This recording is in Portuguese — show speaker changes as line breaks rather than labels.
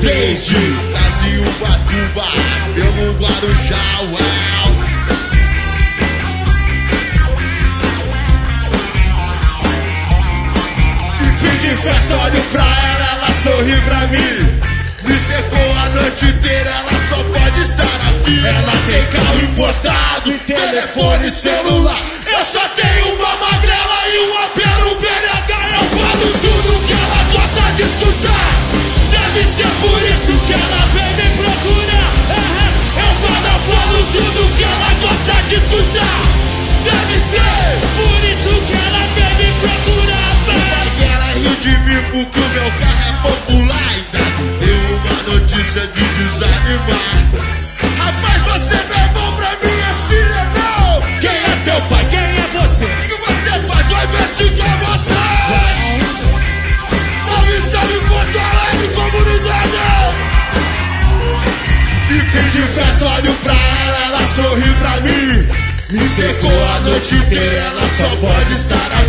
desde Casiúbatuba, pelo Guarujá, uau. Fim de festa, olho pra ela sorri pra mim. Me secou a noite inteira, ela só pode estar aqui. Ela tem carro importado, telefone celular. Eu só tenho uma magrela e um apelo BNH. Eu falo tudo que ela gosta de escutar. Deve ser por isso que ela vem me procurar. Eu falo tudo que ela gosta de escutar. Deve ser por isso que ela vem me procurar. Pai dela riu de mim porque o meu carro é popular. Ainda me deu uma notícia de desanimar. Rapaz, você não é bom pra minha filha, não. Quem é seu pai? Quem é você? O que você faz? Vou investigar você. Salve, salve, Porto Alegre, comunidade. E fim de festa, olho pra ela sorri pra mim. Me secou a noite inteira, ela só pode estar aqui.